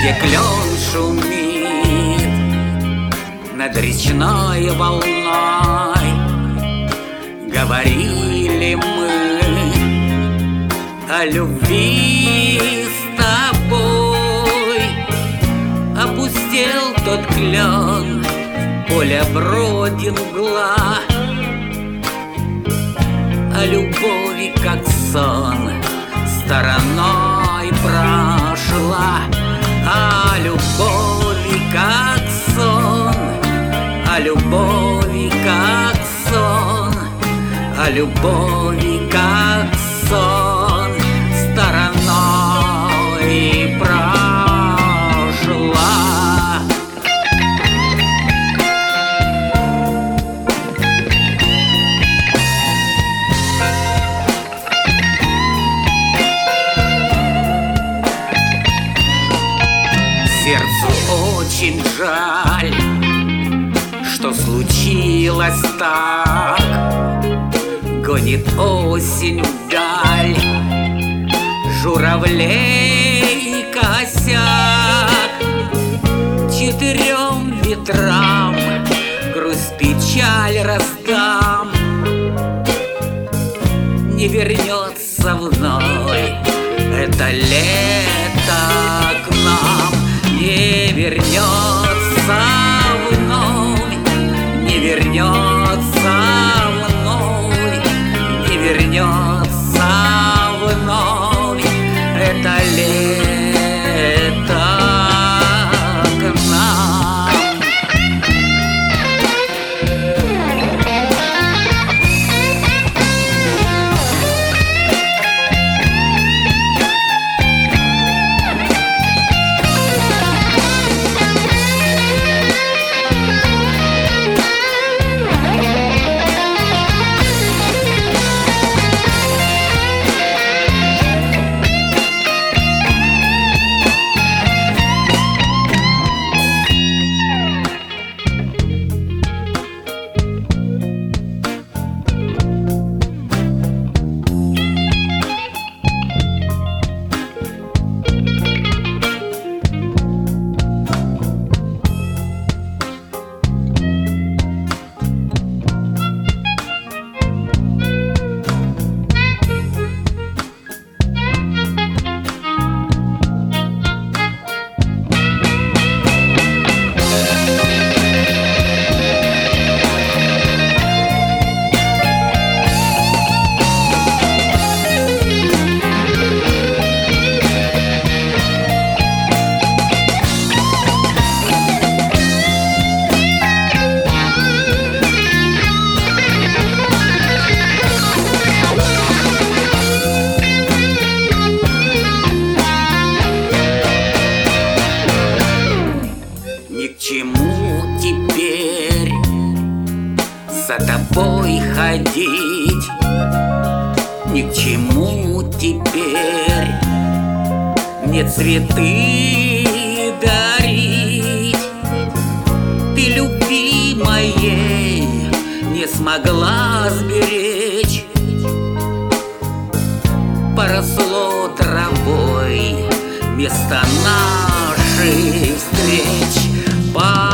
где клен шумит над речной волной. Говорили мы о любви с тобой. Опустел тот клен, поля бродит мгла, о любови, как сон, стороной прошла. О любови, как сон, о любови, как сон, о любови, как сон, стороной прошла. Сердцу очень жаль, что случилось так. Гонит осень вдаль журавлей косяк. Четырем ветрам грусть, печаль раздам. Не вернется вновь это лето к нам. Не вернется вновь, не вернется вновь, не вернется вновь это лето к нам. Ни к чему теперь за тобой ходить, ни к чему теперь мне цветы дарить. Ты любви моей не смогла сберечь, поросло травой место наших встреч.